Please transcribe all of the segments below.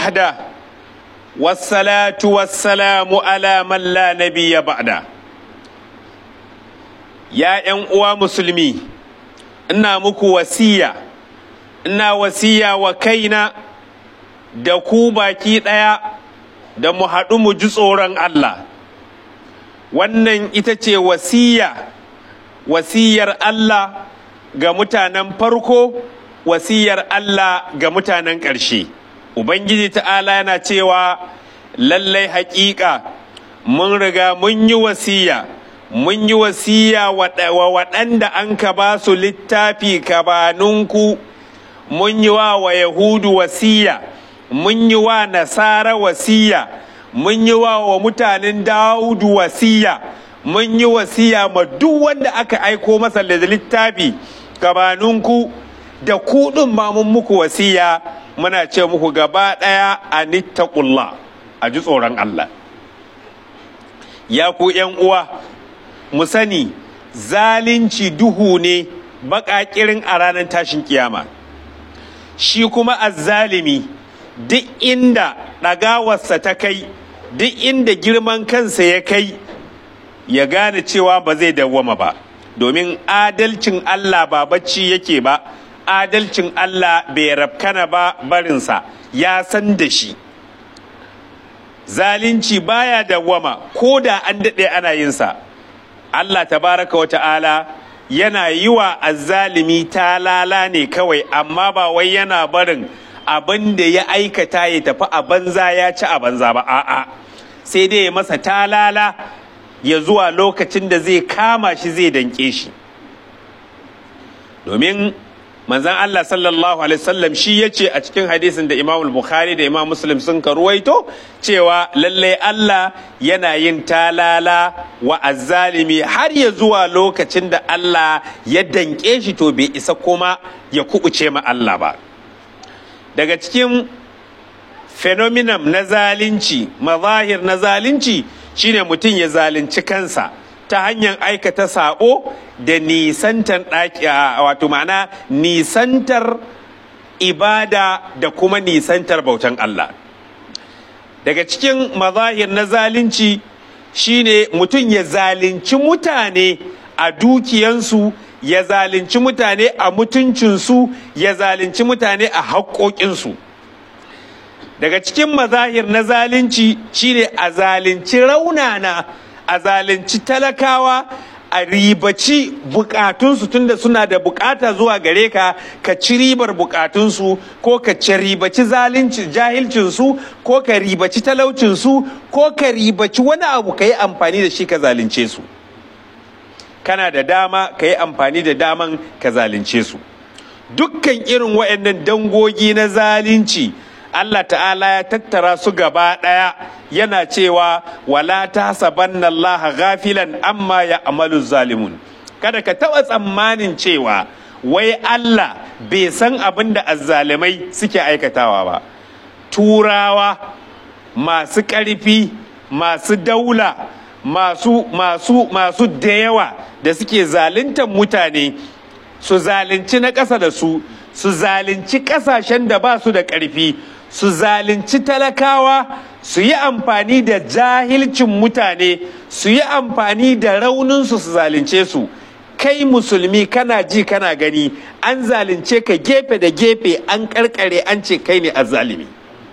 وحده والصلاة والسلام على من لا نبي بعده يا أنوا مسلمي إنا مكو wasiya wa kaina da ku baki ɗaya da mu haɗu mu ji tsoron Allah. Wannan ita ce wasiyar Allah ga mutanen farko, wasiyar Allah ga mutanen ƙarshe. Ubangiji ta'ala yana cewa lallai haƙiƙa mun riga mun yi wasiya wa waɗanda an ka ba su littafi kabaninku. Mun yi wa Yahudu wasiya, mun yi wa Nasara wasiya, mun yi wa mutanen Dawudu wasiya, mun yi wasiya ma duk wanda aka aiko masa da littafi gabaninku da ku ɗin ma mun muku wasiya muna ce muku gaba ɗaya anittaqullah, a ji tsoron Allah. Ya ku ’yan uwa, mu sani zalunci duhu ne baƙaƙirin a ranar tashin kiyama. Shi kuma azzalimi duk inda ɗagawarsa ta kai, duk inda girman kansa ya kai, ya gane cewa ba zai dawwama ba, domin adalcin Allah ba bacci yake ba, adalcin Allah bai rafkana ba barinsa, ya san da shi. Zalunci baya dawwama ko da an daɗe ana yinsa. Allah tabaraka wa ta'ala yana yi wa azzalimi talala ne kawai, amma ba wai yana barin abin da ya aikata ya tafi a banza ya ci a banza ba, a'a, sai dai ya masa talala ya zuwa lokacin da zai kama shi zai danke shi. Domin manzon Allah sallallahu alaihi wasallam shi yace a cikin hadisin da Imam Bukhari da Imam Muslim sun karuwaito cewa lallai Allah yana yin talala wa azzalimi har ya zuwa lokacin da Allah ya danke shi, to bai isa kuma ya kubuce ma Allah ba. Daga cikin phenomenon na zalunci, mazahir na zalunci, shine mutum ya zalunci kansa ta hanyar aikata sabo da nisantar wato ma'ana nisantar ibada da kuma nisantar bautan Allah. Daga cikin mazahir na zalunci shine mutum ya zalunci mutane a dukiyansu, ya zalunci mutane a mutuncinsu, ya zalunci mutane a haƙoƙinsu. Daga cikin mazahir na zalunci shine a zalunci raunana, a zalunci talakawa, a ribaci bukatunsu tunda suna da bukata zuwa gare ka, ka ci ribar bukatunsu, ko ka ci ribaci jahilcinsu, ko ka ribaci talaucinsu, ko ka ribaci wani abu ka yi amfani da shi ka zalunce su. Kana da dama ka yi amfani da daman ka zalunce su. Dukkan irin waɗannan dangogi na zalunci Allah ta'ala ya tattara su gaba ɗaya, yana cewa wala tahsabanna Allah ghafilan amma ya'malu zalimun. Kada ka taɓa tsammanin cewa wai Allah bai san abin da azzalimai suke aikatawa ba. Turawa masu ƙarfi, masu daula, masu da yawa da suke zaluntar mutane, su zalunci na ƙasa da su zalunci ƙasashen da ba su da ƙarfi, su zalunci talakawa, su yi amfani da jahilcin mutane, su yi amfani da rauninsu su zalunce su. Kai musulmi kana ji kana gani an zalunce ka gefe da gefe, an karkare an ce kai ne azzalimi.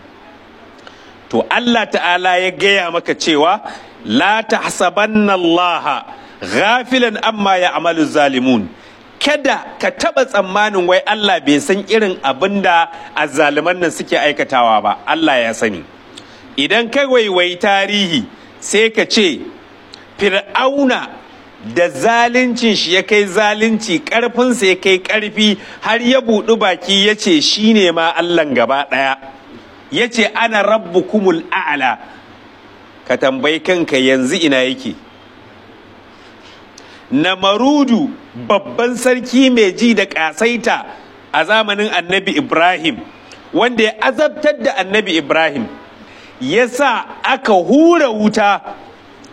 To Allah ta'ala ya gaya maka cewa la tahsabanna Allah ghafilan amma ya'malu zalimun. Kada ka taɓa tsammanin wai Allah bai san irin abin da azzaliman nan suke aikatawa ba, Allah ya sani. Idan ka waiwai tarihi sai ka ce Fir'auna da zaluncin shi ya kai zalunci, ƙarfinsa ya kai ƙarfi, har ya buɗi baki ya ce shi ne ma Allahn gaba ɗaya, ya ce ana rabbukumul a'ala. Ka tambayi kanka yanzu ina yake. Namarudu babban sarki mai ji da ƙasaita a zamanin annabi Ibrahim, wanda ya azabtar da annabi Ibrahim, ya sa aka hura wuta,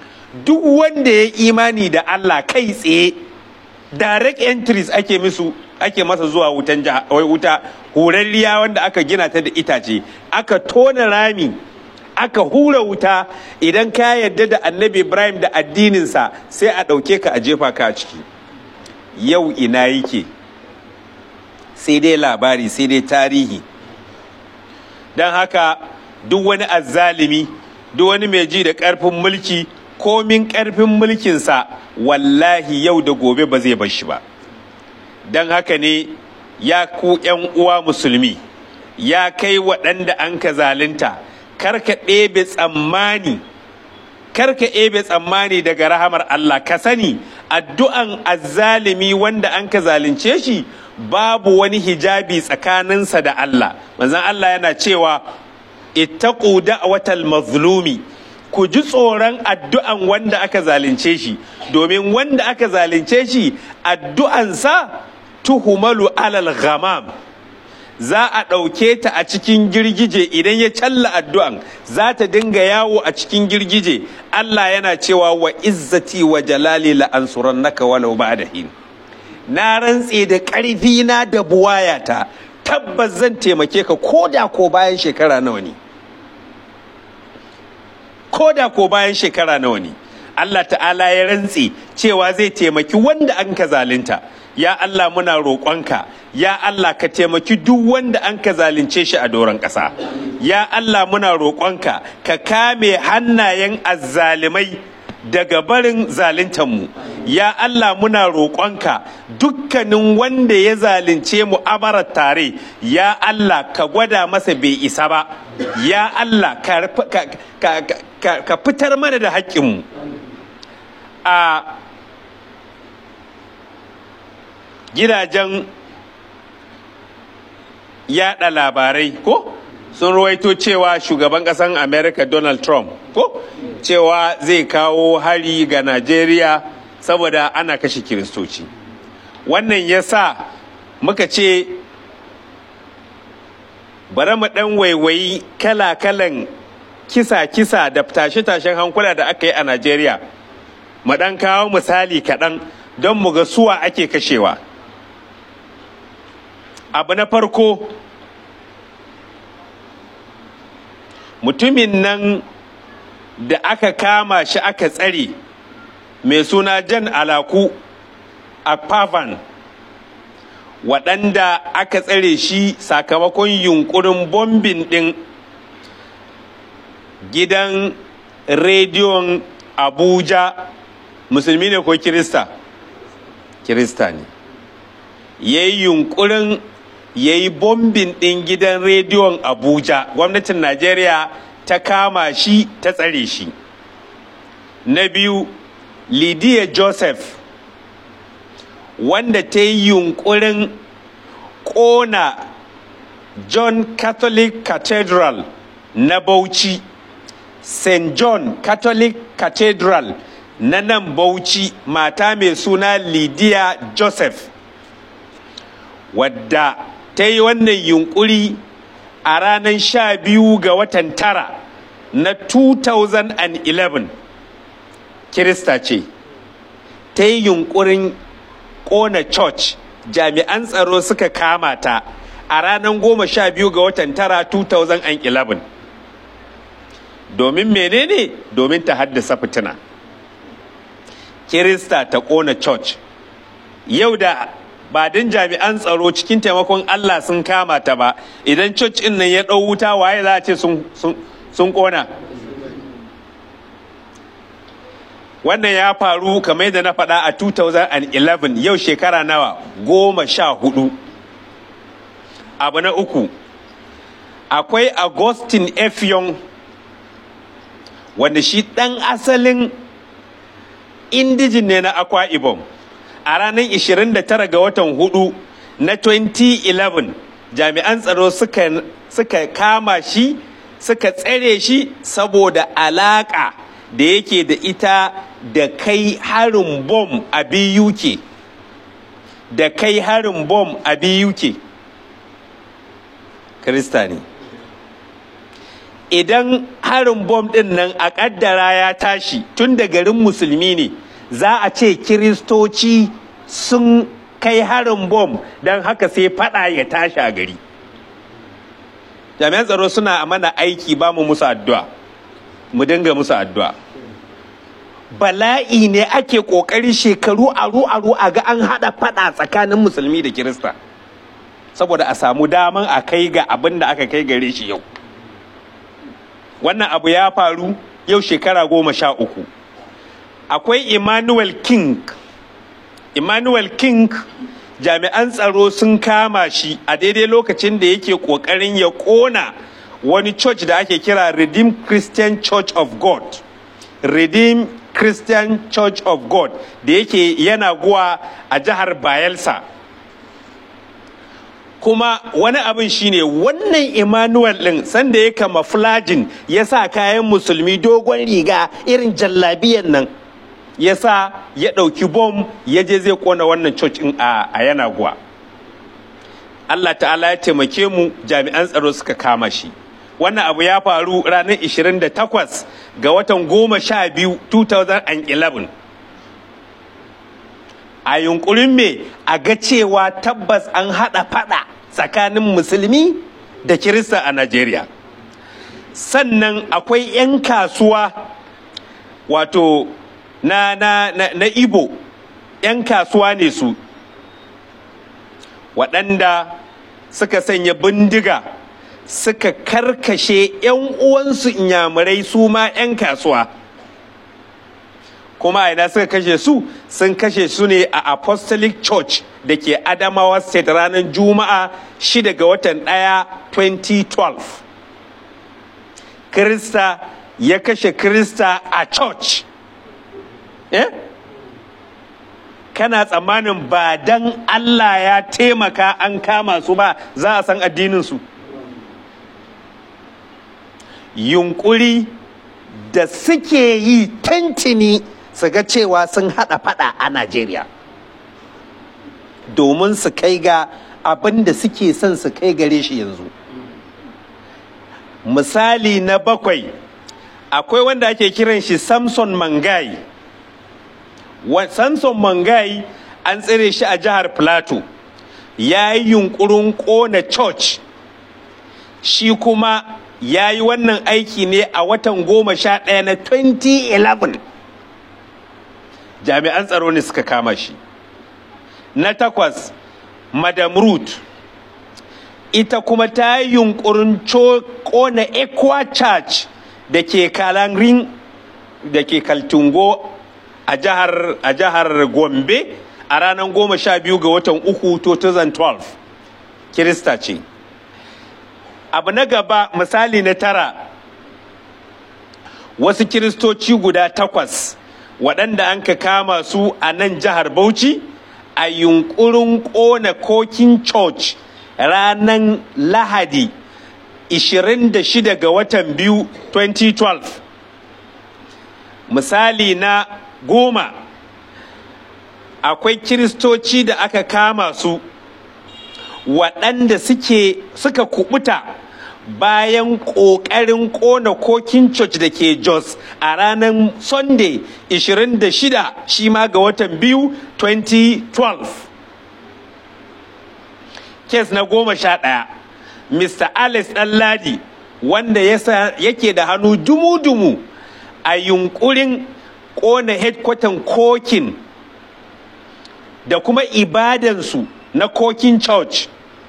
duk wanda ya imani da Allah kai tsaye direct entries ake musu ake masa zuwa wuta hurarriya wanda aka gina ta da itace, aka tona rami aka hura wuta. Idan ka yarda da annabi Ibrahim da addininsa sai a ɗauke ka a jefa ka a ciki. Yau ina yake? Sai dai labari, sai dai tarihi. Don haka duk wani azzalimi, duk wani mai ji da ƙarfin mulki, komin ƙarfin mulkinsa wallahi yau da gobe ba zai bar shi ba. Don haka ne ya ku ‘yan uwa musulmi, ya kai waɗanda an ka zalunta, karka ɗebe tsammani daga rahamar Allah. Ka sani addu'an azzalimi wanda an ka zalunce shi babu wani hijabi tsakaninsa da Allah. Manzon Allah yana cewa ittaqu da'watal mazlumi, ku ji tsoron addu'an wanda aka zalunce shi, domin wanda aka zalunce shi addu'ansa tuhumalu alal ghamam, za a ɗauke ta a cikin girgije. Idan ya challa addu'an za ta dinga yawo a cikin girgije. Allah yana cewa wa izzati wa jalali la ansurannaka walau ba'da hin, na rantse da ƙarfi na da buwayata tabbas zan taimake ka koda ko bayan shekara nawa ne, koda ko bayan shekara nawa ne. Allah ta'ala ya rantse cewa zai taimaki wanda an ka zalunta. Ya Allah muna roƙonka, ya Allah ka taimaki duk wanda an ka zalunce shi a doron ƙasa. Ya Allah muna roƙonka ka kame hannayen azzalimai daga barin zaluntanmu. Ya Allah muna roƙonka dukkanin wanda ya zalunce mu amarar tare, ya Allah ka gwada masa bai isa ba. Ya Allah ka fitar mana da haƙƙinmu. A gidajen yada labarai ko sun ruwaito cewa shugaban ƙasan America Donald Trump ko cewa zai kawo hari ga Najeriya saboda ana kashe Kiristoci. Wannan ya sa muka ce bari mu ɗan waiwayi kala-kalan kisa-kisa da tashe-tashen hankula da aka yi a Najeriya. Mu ɗan kawo misali kaɗan don mu ga suwa ake kashewa. Abu na farko, mutumin nan da aka kama shi aka tsare mai suna Jan Alaku a Pavan, waɗanda aka tsare shi sakamakon yunkurin bombin ɗin gidan rediyon Abuja. Musulmi ne ko Kirista? Kirista ne. Ya yi yunkurin ya yi bombin ɗin gidan rediyon Abuja. Gwamnatin Najeriya ta kama shi ta tsare shi. Na biyu, Lydia Joseph, wanda ta yi yunkurin ƙona John Catholic Cathedral na Bauchi, St. John Catholic Cathedral na nan Bauchi, mata mai suna Lydia Joseph, wadda ta yi wannan yunkuri a ranar 12 ga watan tara na 2011. Kirista ce, ta yi yunkurin ƙona church. Jami'an tsaro suka kama ta a ranar 12 ga watan tara 2011. Domin menene? Domin ta haddasa fitina. Kirista ta ƙona church. Yau da ba din jami'an tsaro cikin taimakon Allah sun kama ta ba, idan church ɗin nan ya ɗau wuta, waye za a ce sun ƙona? Wannan ya faru kamar yadda na faɗa a 2011, yau shekara nawa? 14. Abu na uku, akwai Augustine Effiong, wanda shi ɗan asalin indijin ne na Akwa Ibom. A ranar 29 ga watan 4 na 2011, jami'an tsaro suka kama shi, suka tsare shi saboda alaƙa da yake da ita da kai harin bom a BUK. Da kai harin bom a BUK. Kirista ne. Idan harin bom ɗin nan a ƙaddara ya tashi tun da garin musulmi ne, za a ce Kiristoci sun kai harin bom don haka sai fada ya tashi a gari. Jami'an tsaro suna mana aiki ba mu musu addu'a, mu dinga musu addu'a. Bala'i ne ake ƙoƙari shekaru aru a ga an haɗa fada tsakanin musulmi da Kirista, saboda a samu daman a kai ga abin da aka kai gare shi yau. Wannan abu ya faru yau shekara 13. Akwai Emmanuel King, jami'an tsaro sun kama shi a daidai lokacin da yake ƙoƙarin ya ƙona wani church da ake kira Redeemed Christian Church of God. Redeemed Christian Church of God da yake yana guwa a jihar Bayelsa. Kuma wani abin shine wannan Emmanuel ɗin sanda ya kama flagin ya sa kayan musulmi dogon riga irin jallabiyan nan, ya sa ya ɗauki bom ya je zai kona wannan church ɗin a Yanaguwa. Allah ta'ala ya taimake mu, jami'an tsaro suka kama shi. Wannan abu ya faru ranar 28 ga watan 12 2011. A yunkurin me a ga cewa tabbas an haɗa faɗa tsakanin musulmi da Kirista a Najeriya. Sannan akwai 'yan kasuwa wato na Igbo, 'yan kasuwa ne su, waɗanda suka sanya bindiga suka karkashe 'yan uwansu inyamurai su ma 'yan kasuwa. Kuma ina suka kashe su, sun kashe su ne a Apostolic Church da ke Adamawa State ranar Juma'a 6 ga watan 1 2012. Kirista ya kashe Kirista a church. Kana tsammanin ba dan Allah ya taimaka an kama su ba za a san addininsu? Yunkuri da suke yi tantini su ga cewa sun haɗa faɗa a Najeriya domin su kai ga abin da suke son su kai gare shi yanzu. Misali na 7, akwai wanda ake kiran shi Samson Mangai. Samson Mangai an tsire shi a jihar Plateau, ya yi yunkurin ƙona church. Shi kuma ya yi wannan aiki ne a watan 11 na 2011. Jami'an tsaro ne suka kama shi. Na 8, Madam Ruth, ita kuma ta yi yunkurin ƙona Equa Church da ke Kalangrin da ke Kaltungo a jihar Gombe a ranar 12 ga watan 3 2012. Kirista ce. Abu na gaba, misali na 9, wasu Kiristoci guda 8 waɗanda an ka kama su a nan jihar Bauchi a yunkurin ƙona Kokin Church ranar Lahadi 26 ga watan 2 2012. Misali na 10, akwai Kiristoci da aka kama su waɗanda suka kubuta bayan ƙoƙarin ƙona Kokin Church da ke Jos a ranar Sunday 26 shi ma ga watan 2 2012. Kes na 11, Mr. Alex Ɗanladi, wanda yake da hannu dumu-dumu a yunkurin ƙona headquarter Kokin da kuma ibadansu na Kokin Church,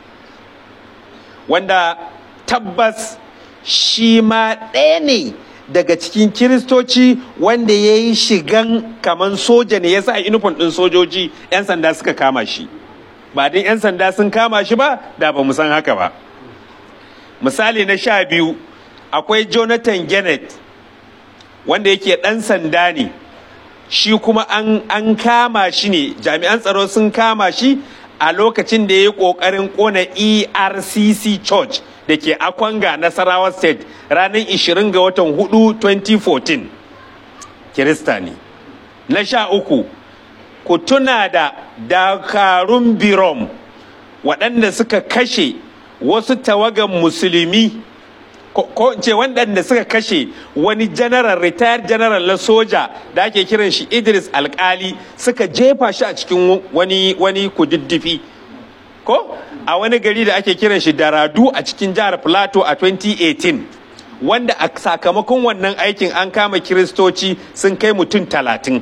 wanda tabbas shi ma ɗaya ne daga cikin Kiristoci wanda ya yi shigan kaman soja ne, ya sa inufon ɗin sojoji, 'yan sanda suka kama shi. Ba din 'yan sanda sun kama shi ba da ba mu san haka ba. Misali na 12, akwai Jonathan Gennett wanda yake ɗan sanda ne, shi kuma an kama shi ne, jami'an tsaro sun kama shi a lokacin da ya yi ƙoƙarin ƙona ERCC Church da ke Akwanga, Nasarawa State ranar 20 ga watan 4 2014. Kirista ne. Na 13, ku tuna da dakarun Birom waɗanda suka kashe wasu tawagan musulmi ko in ce waɗanda suka kashe wani general, retired general na soja da ake kiran shi Idris Alkali, suka jefa shi a cikin wani kududdufi ko a wani gari da ake kiran shi Daradu a cikin jihar Plateau a 2018, wanda a sakamakon wannan aikin an kama kiristoci sun kai mutum 30.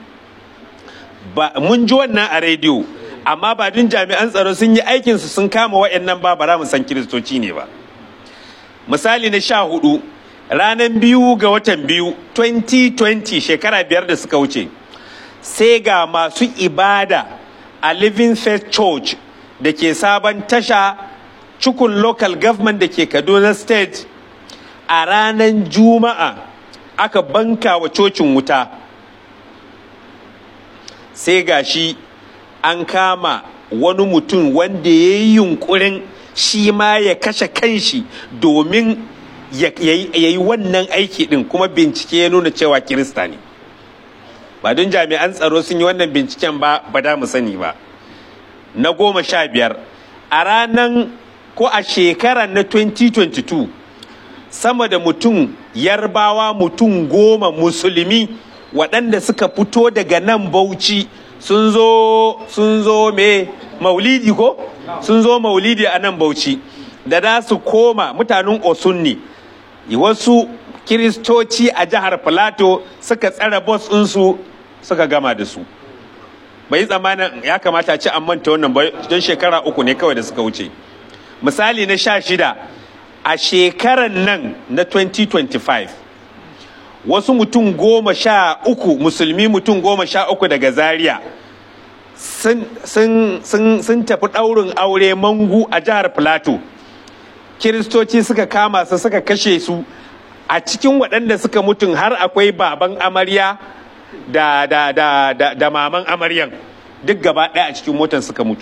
Mun ji wannan a rediyo, amma ba dun jami'an tsaro sun yi aikinsu sun kama wa'annan ba bara mu san kiristoci ne ba. Misali na 14, ranar 2 ga watan 2 2020, shekara 5 da suka wuce, sai ga masu ibada a Living Faith Church da ke sabon tasha Chukun Local Government da ke Kaduna State, a ranar Juma'a aka banka wa cocin wuta. Sai ga shi an kama wani mutum wanda ya yi yunkurin shi ma ya kashe kanshi domin ya yi wannan aiki din, kuma bincike ya nuna cewa Kirista ne. Ba don jami'an tsaro sun yi wannan binciken ba da mu sani ba. Na 15, a ranar ko a shekarar na 2022, sama da mutum Yarbawa mutum 10 musulmi waɗanda suka fito daga nan Bauchi sun zo me maulidi ko? Sun zo maulidi a nan Bauchi, da za su koma mutanen Osun ne. Wasu kiristoci a jihar Plateau suka tsara bus ɗinsu suka gama da su. Bai tsammanin ya kamata a ci an manta wannan ba, don shekara 3 ne kawai da suka wuce. Misali na 16, a shekarar nan na 2025, wasu mutum 13 musulmi mutum 13 daga Zaria sun tafi ɗaurin aure Mangu a jihar Plateau. Kiristoci suka kama su suka kashe su. A cikin waɗanda suka mutun har akwai baban amarya da maman amaryan, duk gaba ɗaya a cikin motan suka mutu.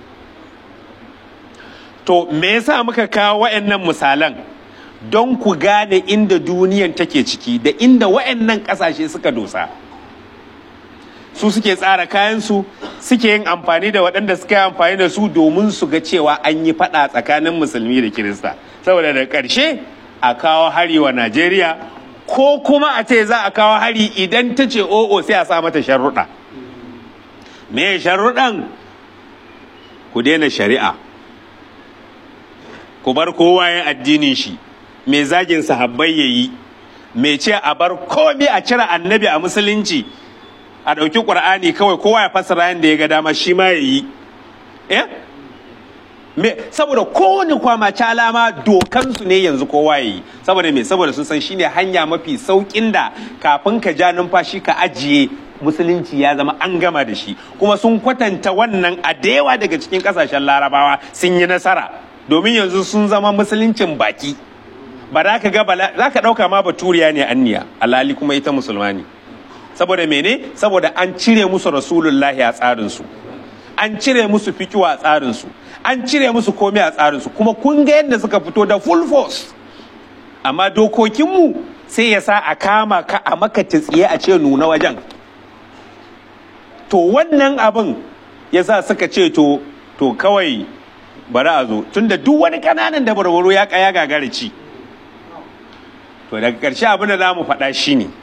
To me yasa muka kawo waɗannan misalan? Don ku gane inda duniyan take ciki da inda waɗannan ƙasashe suka dosa. Su suke tsara kayansu, suke yin amfani da waɗanda suka yi amfani da su domin su ga cewa an yi faɗa tsakanin musulmi da Kirista. Saboda da ƙarshe a kawo hari wa Najeriya, ko kuma a ce za a kawo hari idan ta ce o'o sai a sa mata sharuɗa. Me sharuɗan? Ku daina shari'a, ku bar kowa ya addinin shi, me zagin sahabbai yayi, me ce a bar komai a cire annabi a musulunci, a ɗauki ƙur'ani kawai kowa ya fassara yadda ya ga dama shi ma yayi. Saboda kowane kwama calama dokansu ne yanzu kowa yayi. Saboda me? Saboda sun san shine hanya mafi saukin da kafin ka ja numfashi ka ajiye musulunci ya zama an gama da shi. Kuma sun kwatanta wannan a da yawa daga cikin kasashen Larabawa sun yi nasara, domin yanzu sun zama musuluncin baki. Ba za ka ga za ka ɗauka ma baturiya ne anniya, alhali kuma ita musulma ne. Saboda mene? Saboda an cire musu rasulullahi a tsarinsu, an cire musu fikiwa a tsarinsu, an cire musu komai a tsarinsu, kuma kun ga yadda suka fito da full force. Amma dokokinmu sai ya sa a kama ka a maka tsiye a ce nuna wajen. To wannan abin ya sa suka ce to kawai bari a zo, tunda duk wani kananan da barbaro ya gagara ci. To daga ƙarshe abin da za mu faɗa shi ne,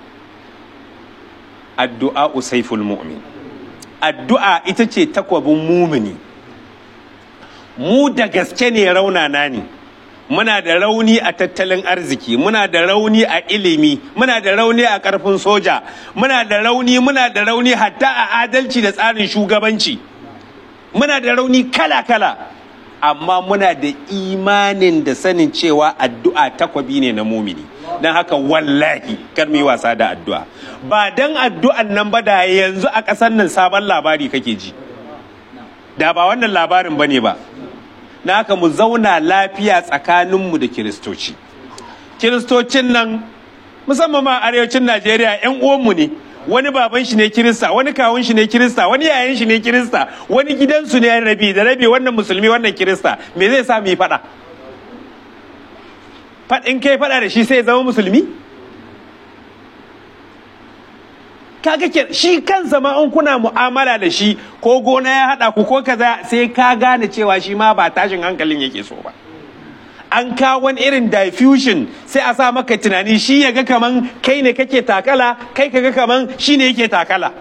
addu'a usaiful mu'min. Addu'a ita ce takwabin mumini. Mu da gaske ne raunana ne, muna da rauni a tattalin arziki, muna da rauni a ilimi, muna da rauni a ƙarfin soja, muna da rauni hatta a adalci da tsarin shugabanci, muna da rauni kala-kala, amma muna da imanin da sanin cewa addu'a takwabi ne na mumini. Don haka wallahi kar mu yi wasa da addu'a. Ba dan addu'an nan ba da yanzu a ƙasar nan sabon labari kake ji, da ba wannan labarin bane ba. Na haka mu zauna lafiya tsakaninmu da Kiristoci. Kiristocin nan musamman ma arewacin Najeriya 'yan uwanmu ne. Wani baban shi ne Kirista, wani kawun shi ne Kirista, wani yayan shi ne Kirista, wani gidansu ne rabi da rabi, wannan musulmi wannan Kirista. Me zai sa mu yi faɗa? In kai faɗa da shi sai ya zama musulmi? Kaga shi kansa ma in kuna mu'amala da shi, ko gona ya haɗa ku ko kaza, sai ka gane cewa shi ma ba tashin hankalin yake so ba. an kawo wani irin diffusion sai a sa maka tunani shi ya ga kaman kai ne kake takala kai ka ga kaman shi ne yake takala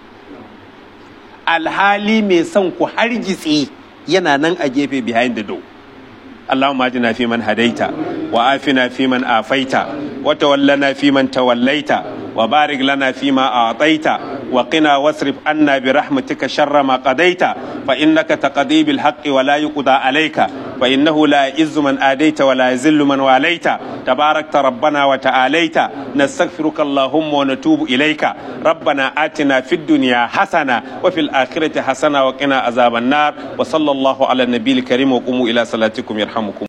alhali mai son ku hargitsi yana nan a gefe behind the door. اللهم اهدنا فيمن هديت وعافنا فيمن عافيت وتولنا فيمن توليت وبارك لنا فيما أعطيت وقنا واصرف عنا برحمتك شر ما قضيت فإنك تقضي بالحق ولا يقضى عليك فإنه لا يعز من آديت ولا يذل من واليت تباركت ربنا وتعاليت نستغفرك اللهم ونتوب إليك ربنا آتنا في الدنيا حسنة وفي الآخرة حسنة وقنا عذاب النار وصلى الله على النبي الكريم وقوموا إلى صلاتكم يرحمكم